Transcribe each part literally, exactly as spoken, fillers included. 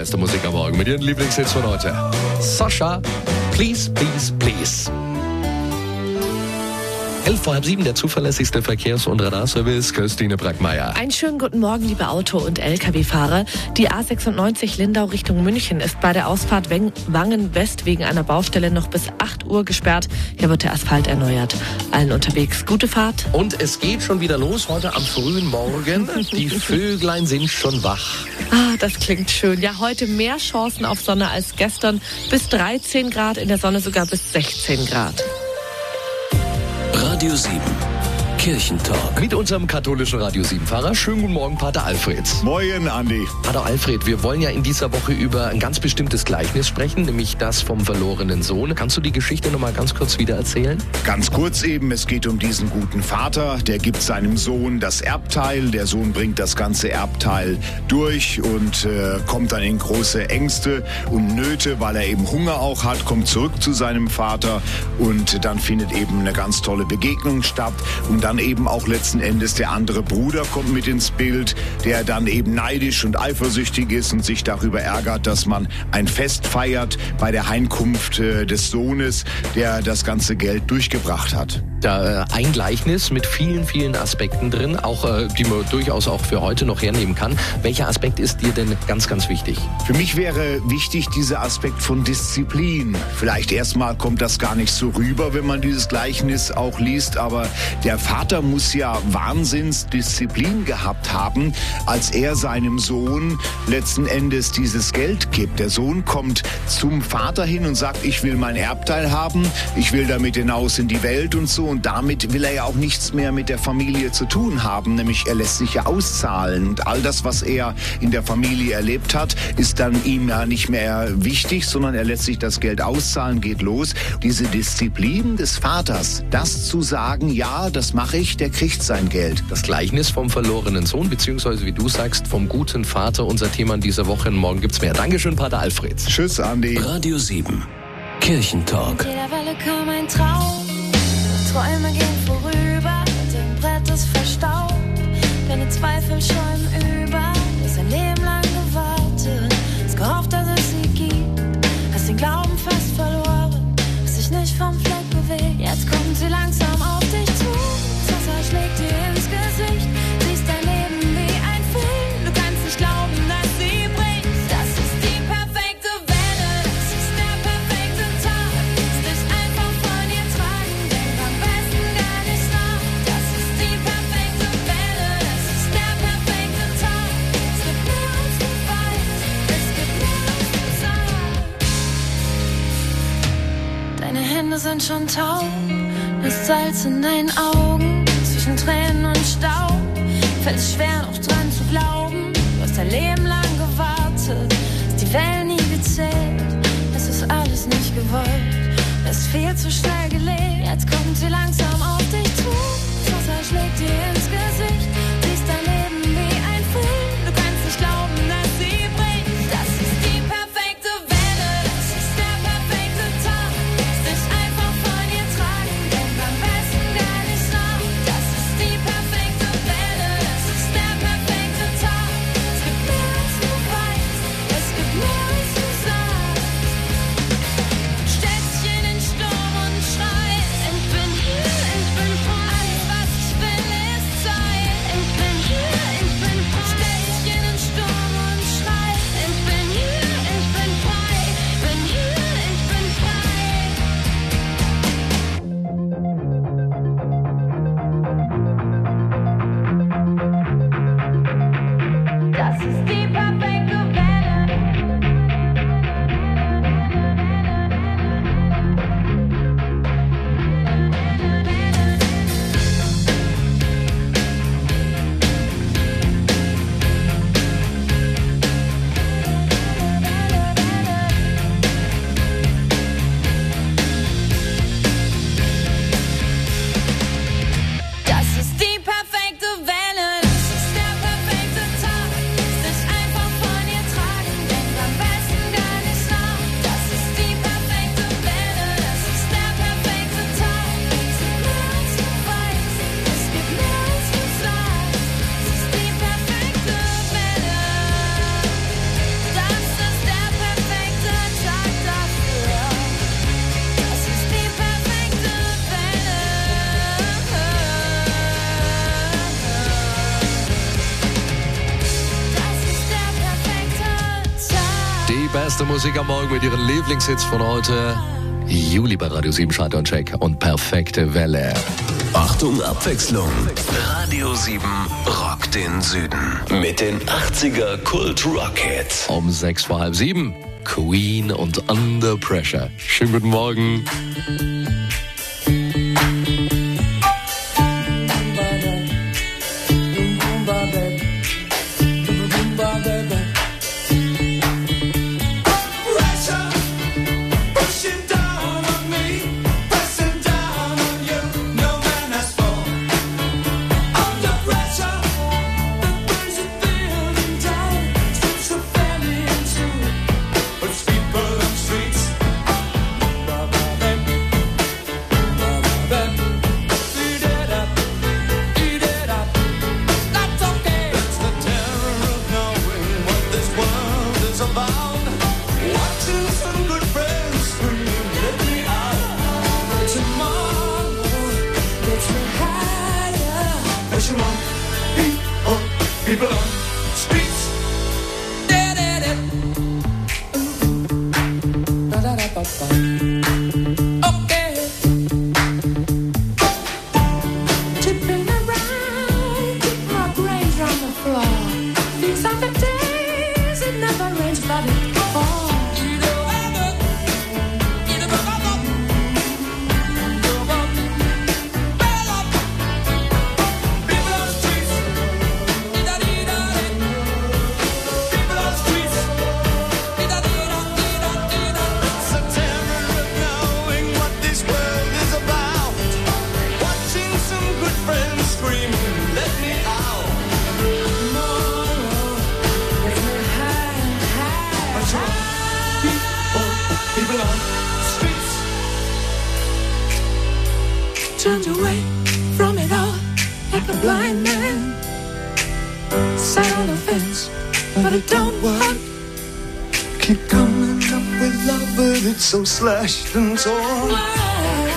beste Musik am Morgen mit Ihren Lieblingshits von heute. Sascha, Please, Please, Please. Elf vor halb sieben, der zuverlässigste Verkehrs- und Radarservice, Christine Brackmeier. Einen schönen guten Morgen, liebe Auto- und L K W-Fahrer. Die A sechsundneunzig Lindau Richtung München ist bei der Ausfahrt Wangen West wegen einer Baustelle noch bis acht Uhr gesperrt. Hier wird der Asphalt erneuert. Allen unterwegs gute Fahrt. Und es geht schon wieder los heute am frühen Morgen. Die Vöglein sind schon wach. Ah, das klingt schön. Ja, heute mehr Chancen auf Sonne als gestern. Bis dreizehn Grad, in der Sonne sogar bis sechzehn Grad. Radio sieben, Kirchentalk. Mit unserem katholischen Radio sieben-Fahrer. Schönen guten Morgen, Pater Alfred. Moin, Andi. Pater Alfred, wir wollen ja in dieser Woche über ein ganz bestimmtes Gleichnis sprechen, nämlich das vom verlorenen Sohn. Kannst du die Geschichte noch mal ganz kurz wieder erzählen? Ganz kurz eben, es geht um diesen guten Vater, der gibt seinem Sohn das Erbteil. Der Sohn bringt das ganze Erbteil durch und äh, kommt dann in große Ängste und Nöte, weil er eben Hunger auch hat, kommt zurück zu seinem Vater und dann findet eben eine ganz tolle Begegnung statt und dann eben auch letzten Endes der andere Bruder kommt mit ins Bild, der dann eben neidisch und eifersüchtig ist und sich darüber ärgert, dass man ein Fest feiert bei der Heimkunft äh, des Sohnes, der das ganze Geld durchgebracht hat. Da äh, ein Gleichnis mit vielen, vielen Aspekten drin, auch äh, die man durchaus auch für heute noch hernehmen kann. Welcher Aspekt ist dir denn ganz, ganz wichtig? Für mich wäre wichtig dieser Aspekt von Disziplin. Vielleicht erstmal kommt das gar nicht so rüber, wenn man dieses Gleichnis auch liest, aber der Vater muss ja Wahnsinnsdisziplin gehabt haben, als er seinem Sohn letzten Endes dieses Geld gibt. Der Sohn kommt zum Vater hin und sagt, ich will mein Erbteil haben, ich will damit hinaus in die Welt und so. Und damit will er ja auch nichts mehr mit der Familie zu tun haben, nämlich er lässt sich ja auszahlen. Und all das, was er in der Familie erlebt hat, ist dann ihm ja nicht mehr wichtig, sondern er lässt sich das Geld auszahlen, geht los. Diese Disziplin des Vaters, das zu sagen, ja, das mache ich, der kriegt sein Geld. Das Gleichnis vom verlorenen Sohn, beziehungsweise wie du sagst, vom guten Vater, unser Thema in dieser Woche. Morgen gibt's mehr. Dankeschön, Pater Alfred. Tschüss, Andi. Radio sieben, Kirchentalk. Mit jeder Welle kam ein Traum. Träume gehen vorüber, dein Brett ist verstaubt, deine Zweifel schäumen über, du hast ein Leben lang gewartet, hast gehofft, dass es sie gibt, hast den Glauben fast verloren, hast dich nicht vom Fleck bewegt, jetzt kommt sie langsam auf dich zu, das Wasser schlägt dir ins Gesicht, siehst dein Leben wie ein Film, du kannst nicht glauben, dass sie bricht, das ist die perfekte Welle, das ist der perfekte Tag, lass dich einfach von ihr tragen, denk am besten gar nicht nach, das ist die perfekte Welle, das ist der perfekte Tag, es gibt mehr als du weißt, es gibt mehr als du sagst. Deine Hände sind schon taub, das Salz in deinen Augen, zwischen Tränen und Staub, fällt es schwer noch dran zu glauben, du hast dein Leben lang gewartet, hast die Wellen nie gezählt, es ist alles nicht gewollt, es ist viel zu schnell gelebt, jetzt kommt sie langsam auf dich zu, das Wasser schlägt dir ins Gesicht, siehst dein Leben wie ein Film, du kannst nicht glauben, dass sie bricht, das ist die perfekte Welle, das ist der perfekte Tag, lass dich einfach von ihr tragen, denk am besten gar nicht nach, das ist die perfekte Welle, das ist der perfekte Tag, es gibt mehr als du weißt, es gibt mehr als du sagst, stellst dich in den Sturm und schreit, ich bin hier, ich bin frei, alles was ich will ist Zeit, ich bin hier, ich bin frei, stellst dich in den Sturm und schreit, ich bin hier, ich bin frei, bin hier, ich bin frei. Das ist die perfekte Welle. Das ist die perfekte Welle, das ist der perfekte Tag, lass dich einfach beste Musik am Morgen mit ihren Lieblingshits von heute. Juli bei Radio sieben, Schalter und Check und perfekte Welle. Achtung, Abwechslung. Radio sieben rockt den Süden mit den achtziger Kult-Rock-Hits. Um sechs vor halb sieben, Queen und Under Pressure. Schönen guten Morgen. Turned away from it all like a blind man. Sat on the fence, but it don't work. Keep coming up with love, but it's so slashed and torn. Why?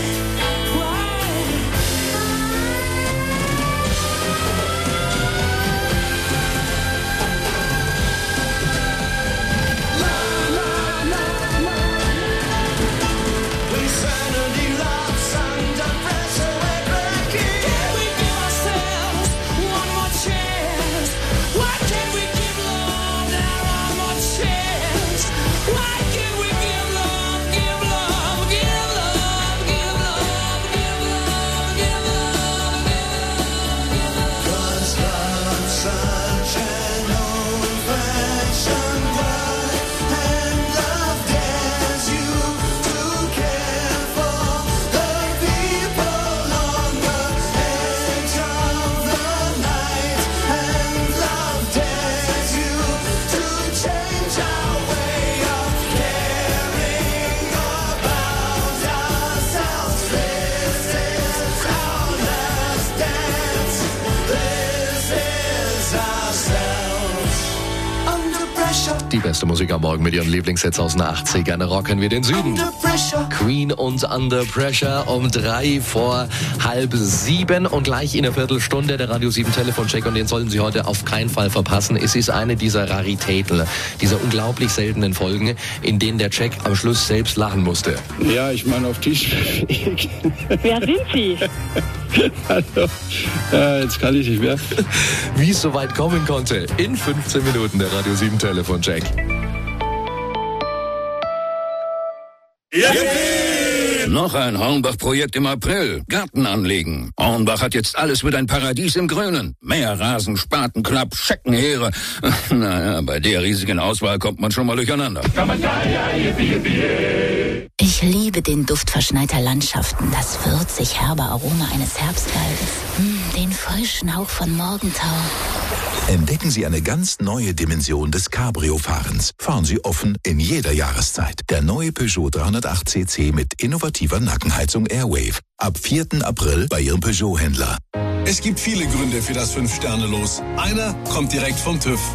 Die beste Musik am Morgen mit ihren Lieblingshits aus den achtzigern. Rocken wir den Süden. Queen und Under Pressure um drei vor halb sieben und gleich in einer Viertelstunde der Radio sieben Telefoncheck, und den sollten Sie heute auf keinen Fall verpassen. Es ist eine dieser Raritäten, dieser unglaublich seltenen Folgen, in denen der Check am Schluss selbst lachen musste. Ja, ich meine auf Tischweg. Wer sind Sie? Hallo. Ja, jetzt kann ich nicht mehr. Wie es so weit kommen konnte, in fünfzehn Minuten der Radio sieben Telefoncheck. Noch ein Hornbach-Projekt im April. Garten anlegen. Hornbach hat jetzt alles für ein Paradies im Grünen. Mehr Rasen, Spatenklapp, Scheckenheere. Naja, bei der riesigen Auswahl kommt man schon mal durcheinander. Ich liebe den Duft verschneiter Landschaften, das würzig herbe Aroma eines Herbstwaldes, mm, den frischen Hauch von Morgentau. Entdecken Sie eine ganz neue Dimension des Cabrio-Fahrens. Fahren Sie offen in jeder Jahreszeit. Der neue Peugeot dreihundertacht C C mit innovativer Nackenheizung Airwave. Ab vierten April bei Ihrem Peugeot-Händler. Es gibt viele Gründe für das fünf Sterne Los. Einer kommt direkt vom TÜV.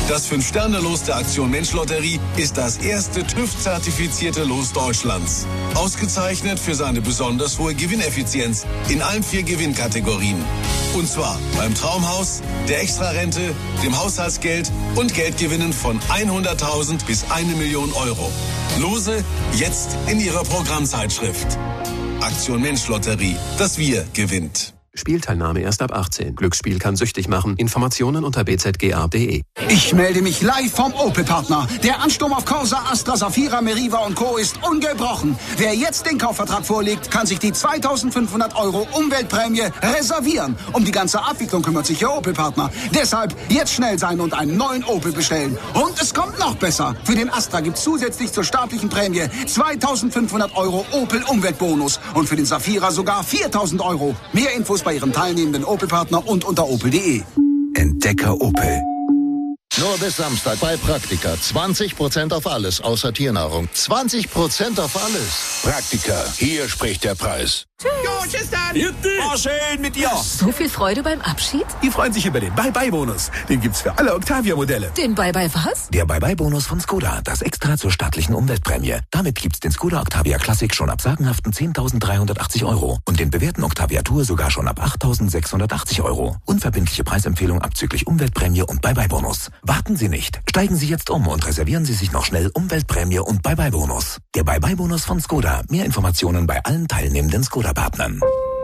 Das fünf-Sterne-Los der Aktion Mensch-Lotterie ist das erste TÜV-zertifizierte Los Deutschlands. Ausgezeichnet für seine besonders hohe Gewinneffizienz in allen vier Gewinnkategorien. Und zwar beim Traumhaus, der Extrarente, dem Haushaltsgeld und Geldgewinnen von hunderttausend bis eine Million Euro. Lose jetzt in Ihrer Programmzeitschrift. Aktion Mensch-Lotterie. Das Wir gewinnt. Spielteilnahme erst ab achtzehn. Glücksspiel kann süchtig machen. Informationen unter b z g a punkt d e. Ich melde mich live vom Opel-Partner. Der Ansturm auf Corsa, Astra, Safira, Meriva und Co. ist ungebrochen. Wer jetzt den Kaufvertrag vorlegt, kann sich die zweitausendfünfhundert Euro Umweltprämie reservieren. Um die ganze Abwicklung kümmert sich Ihr Opel-Partner. Deshalb jetzt schnell sein und einen neuen Opel bestellen. Und es kommt noch besser. Für den Astra gibt es zusätzlich zur staatlichen Prämie zweitausendfünfhundert Euro Opel-Umweltbonus. Und für den Safira sogar viertausend Euro. Mehr Infos bei Ihrem teilnehmenden Opel-Partner und unter opel punkt de. Entdecker Opel. Nur bis Samstag bei Praktika. zwanzig Prozent auf alles, außer Tiernahrung. zwanzig Prozent auf alles. Praktika, hier spricht der Preis. Jo, tschüss dann. War schön mit dir. So viel Freude beim Abschied? Die freuen sich über den Bye-Bye-Bonus. Den gibt's für alle Octavia-Modelle. Den Bye-Bye was? Der Bye-Bye-Bonus von Skoda. Das extra zur staatlichen Umweltprämie. Damit gibt's den Skoda Octavia Classic schon ab sagenhaften zehntausenddreihundertachtzig Euro. Und den bewährten Octavia Tour sogar schon ab achttausendsechshundertachtzig Euro. Unverbindliche Preisempfehlung abzüglich Umweltprämie und Bye-Bye-Bonus. Warten Sie nicht. Steigen Sie jetzt um und reservieren Sie sich noch schnell Umweltprämie und Bye-Bye-Bonus. Der Bye-Bye-Bonus von Skoda. Mehr Informationen bei allen teilnehmenden Skoda-Partnern.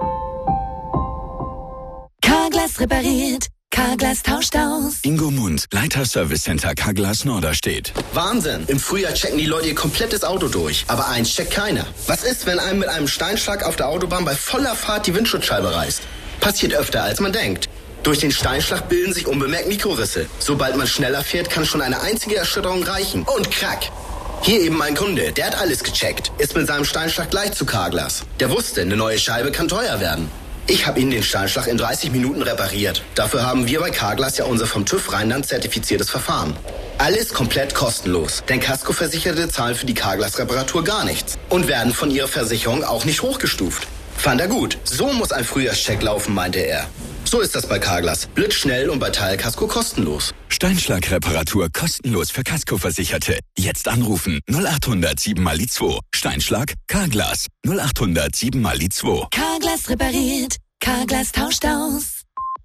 Carglass repariert, Carglass tauscht aus. Ingo Mund, Leiter Service Center Carglass Norderstedt. Wahnsinn! Im Frühjahr checken die Leute ihr komplettes Auto durch. Aber eins checkt keiner. Was ist, wenn einem mit einem Steinschlag auf der Autobahn bei voller Fahrt die Windschutzscheibe reißt? Passiert öfter, als man denkt. Durch den Steinschlag bilden sich unbemerkt Mikrorisse. Sobald man schneller fährt, kann schon eine einzige Erschütterung reichen. Und krack! Hier eben mein Kunde, der hat alles gecheckt. Ist mit seinem Steinschlag gleich zu Carglass. Der wusste, eine neue Scheibe kann teuer werden. Ich habe Ihnen den Steinschlag in dreißig Minuten repariert. Dafür haben wir bei Carglass ja unser vom TÜV Rheinland zertifiziertes Verfahren. Alles komplett kostenlos, denn Kaskoversicherte zahlen für die Carglass-Reparatur gar nichts und werden von ihrer Versicherung auch nicht hochgestuft. Fand er gut. So muss ein Frühjahrscheck laufen, meinte er. So ist das bei Carglass. Blitzschnell und bei Teilkasko kostenlos. Steinschlagreparatur kostenlos für Kaskoversicherte. Jetzt anrufen null achthundert sieben mal die zwei. Steinschlag Carglass null achthundert sieben mal die zwei. Carglass repariert, Carglass tauscht aus.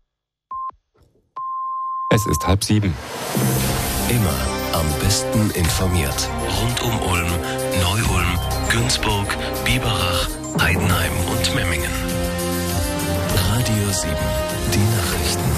Es ist halb sieben. Immer am besten informiert. Rund um Ulm, Neu-Ulm, Günzburg, Biberach, Heidenheim und Memmingen. Radio sieben, die Nachrichten.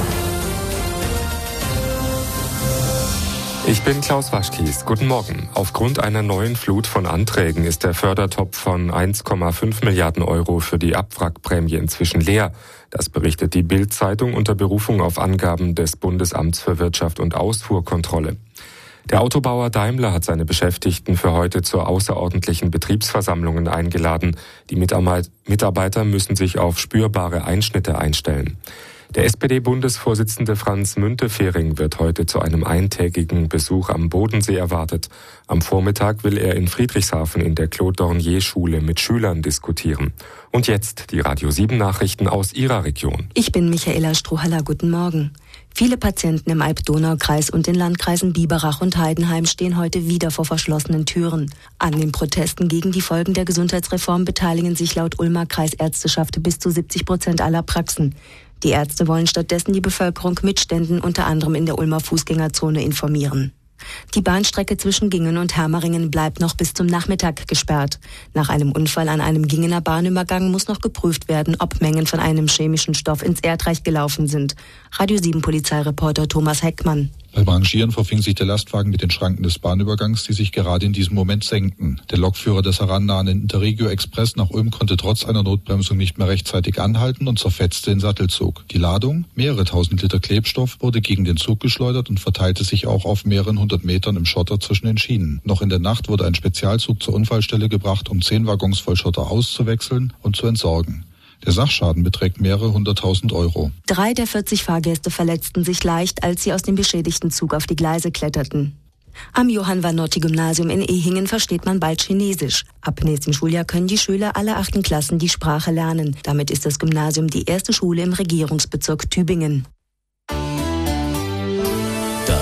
Ich bin Klaus Waschkies. Guten Morgen. Aufgrund einer neuen Flut von Anträgen ist der Fördertopf von eins Komma fünf Milliarden Euro für die Abwrackprämie inzwischen leer. Das berichtet die Bild-Zeitung unter Berufung auf Angaben des Bundesamts für Wirtschaft und Ausfuhrkontrolle. Der Autobauer Daimler hat seine Beschäftigten für heute zur außerordentlichen Betriebsversammlungen eingeladen. Die Mitarbeiter müssen sich auf spürbare Einschnitte einstellen. Der S P D-Bundesvorsitzende Franz Müntefering wird heute zu einem eintägigen Besuch am Bodensee erwartet. Am Vormittag will er in Friedrichshafen in der Claude-Dornier-Schule mit Schülern diskutieren. Und jetzt die Radio sieben Nachrichten aus Ihrer Region. Ich bin Michaela Strohaller, guten Morgen. Viele Patienten im Alb-Donau-Kreis und den Landkreisen Biberach und Heidenheim stehen heute wieder vor verschlossenen Türen. An den Protesten gegen die Folgen der Gesundheitsreform beteiligen sich laut Ulmer Kreisärzteschaft bis zu siebzig Prozent aller Praxen. Die Ärzte wollen stattdessen die Bevölkerung mit Ständen unter anderem in der Ulmer Fußgängerzone informieren. Die Bahnstrecke zwischen Gingen und Hermeringen bleibt noch bis zum Nachmittag gesperrt. Nach einem Unfall an einem Gingener Bahnübergang muss noch geprüft werden, ob Mengen von einem chemischen Stoff ins Erdreich gelaufen sind. Radio sieben Polizeireporter Thomas Heckmann. Beim Rangieren verfing sich der Lastwagen mit den Schranken des Bahnübergangs, die sich gerade in diesem Moment senkten. Der Lokführer des herannahenden Interregio Express nach Ulm konnte trotz einer Notbremsung nicht mehr rechtzeitig anhalten und zerfetzte den Sattelzug. Die Ladung, mehrere tausend Liter Klebstoff, wurde gegen den Zug geschleudert und verteilte sich auch auf mehreren hundert Metern im Schotter zwischen den Schienen. Noch in der Nacht wurde ein Spezialzug zur Unfallstelle gebracht, um zehn Waggons voll Schotter auszuwechseln und zu entsorgen. Der Sachschaden beträgt mehrere hunderttausend Euro. Drei der vierzig Fahrgäste verletzten sich leicht, als sie aus dem beschädigten Zug auf die Gleise kletterten. Am Johann-Vanotti-Gymnasium in Ehingen versteht man bald Chinesisch. Ab nächstem Schuljahr können die Schüler aller achten Klassen die Sprache lernen. Damit ist das Gymnasium die erste Schule im Regierungsbezirk Tübingen. Das Radio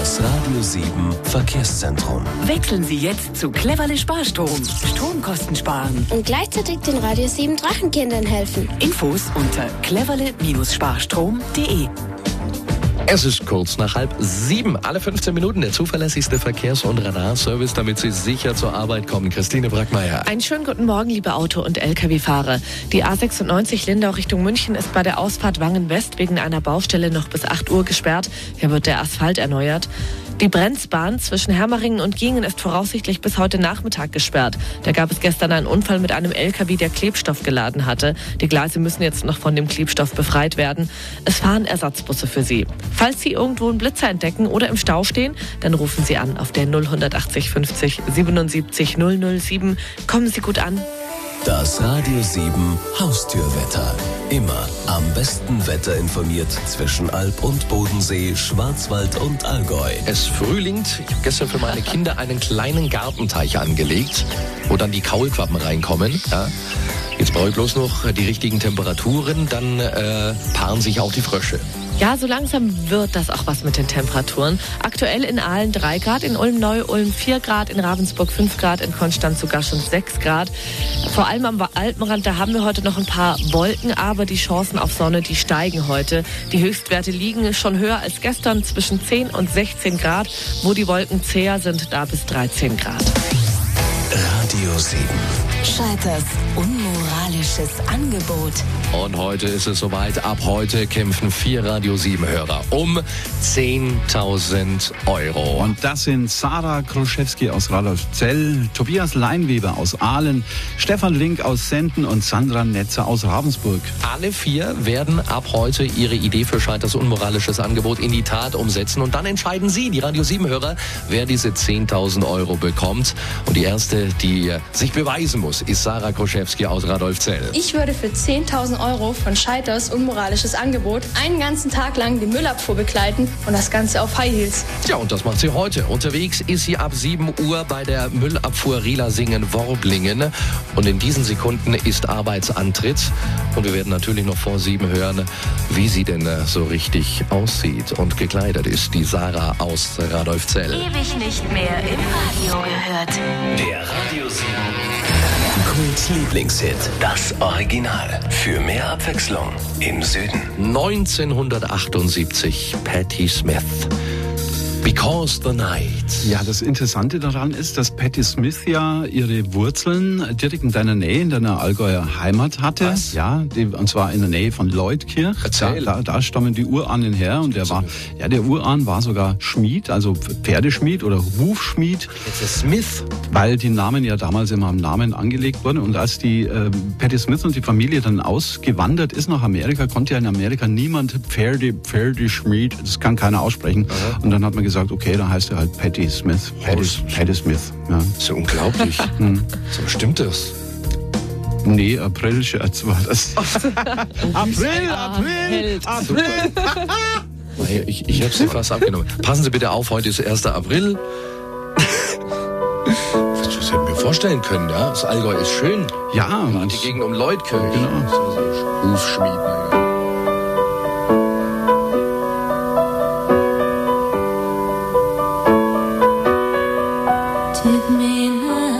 Radio sieben Verkehrszentrum. Wechseln Sie jetzt zu Cleverle Sparstrom. Stromkosten sparen. Und gleichzeitig den Radio sieben Drachenkindern helfen. Infos unter cleverle Sparstrom punkt de. Es ist kurz nach halb sieben. Alle fünfzehn Minuten der zuverlässigste Verkehrs- und Radarservice, damit Sie sicher zur Arbeit kommen. Christine Brackmeier. Einen schönen guten Morgen, liebe Auto- und L K W-Fahrer. Die A sechsundneunzig Lindau Richtung München ist bei der Ausfahrt Wangen-West wegen einer Baustelle noch bis acht Uhr gesperrt. Hier wird der Asphalt erneuert. Die Brenzbahn zwischen Hermeringen und Gingen ist voraussichtlich bis heute Nachmittag gesperrt. Da gab es gestern einen Unfall mit einem L K W, der Klebstoff geladen hatte. Die Gleise müssen jetzt noch von dem Klebstoff befreit werden. Es fahren Ersatzbusse für Sie. Falls Sie irgendwo einen Blitzer entdecken oder im Stau stehen, dann rufen Sie an auf der null achtzig fünfzig siebenundsiebzig null null sieben. Kommen Sie gut an. Das Radio sieben Haustürwetter. Immer am besten Wetter informiert zwischen Alp und Bodensee, Schwarzwald und Allgäu. Es frühlingt. Ich habe gestern für meine Kinder einen kleinen Gartenteich angelegt, wo dann die Kaulquappen reinkommen. Ja. Jetzt brauche ich bloß noch die richtigen Temperaturen, dann äh, paaren sich auch die Frösche. Ja, so langsam wird das auch was mit den Temperaturen. Aktuell in Aalen drei Grad, in Ulm-Neu-Ulm vier Grad, in Ravensburg fünf Grad, in Konstanz sogar schon sechs Grad. Vor allem am Alpenrand, da haben wir heute noch ein paar Wolken, aber die Chancen auf Sonne, die steigen heute. Die Höchstwerte liegen schon höher als gestern, zwischen zehn und sechzehn Grad. Wo die Wolken zäher sind, da bis dreizehn Grad. Radio sieben. Scheiters unmoralisches Angebot. Und heute ist es soweit. Ab heute kämpfen vier Radio sieben Hörer um zehntausend Euro. Und das sind Sarah Kroschewski aus Radolfzell, Tobias Leinweber aus Aalen, Stefan Link aus Senden und Sandra Netzer aus Ravensburg. Alle vier werden ab heute ihre Idee für Scheiters unmoralisches Angebot in die Tat umsetzen. Und dann entscheiden Sie, die Radio sieben Hörer, wer diese zehntausend Euro bekommt. Und die erste, die sich beweisen muss, ist Sarah Kroschewski aus Radolfzell. Ich würde für zehntausend Euro von Scheiters unmoralisches Angebot einen ganzen Tag lang die Müllabfuhr begleiten und das Ganze auf High Heels. Ja, und das macht sie heute. Unterwegs ist sie ab sieben Uhr bei der Müllabfuhr Rielasingen-Worblingen. Und in diesen Sekunden ist Arbeitsantritt. Und wir werden natürlich noch vor sieben hören, wie sie denn so richtig aussieht und gekleidet ist. Die Sarah aus Radolfzell. Ewig nicht mehr im Radio gehört. Der Radio sieben Kult-Lieblingshit. Das Original. Für mehr Abwechslung im Süden. neunzehnhundertachtundsiebzig, Patti Smith. Because the Night. Ja, das Interessante daran ist, dass Patti Smith ja ihre Wurzeln direkt in deiner Nähe, in deiner Allgäuer Heimat hatte. Was? Ja, die, und zwar in der Nähe von Leutkirch. Erzähl. Da, da, da stammen die Urahnen her und der war, ja, der Urahn war sogar Schmied, also Pferdeschmied oder Hufschmied. Jetzt ist Smith. Weil die Namen ja damals immer am Namen angelegt wurden. Und als die äh, Patti Smith und die Familie dann ausgewandert ist nach Amerika, konnte ja in Amerika niemand Pferde, Pferdeschmied, das kann keiner aussprechen. Aha. Und dann hat man gesagt, okay, dann heißt er halt Patti Smith. Patti, Patti Smith. Ja. Das ist ja unglaublich. Hm. So stimmt das. Nee, April-Scherz war das. April, April, April. ich ich habe sie fast abgenommen. Passen Sie bitte auf, heute ist erster April. Das hätten wir vorstellen können, ja. Das Allgäu ist schön. Ja. Und die Gegend um Leutkirch. Genau. So Hufschmied, naja. Take me now.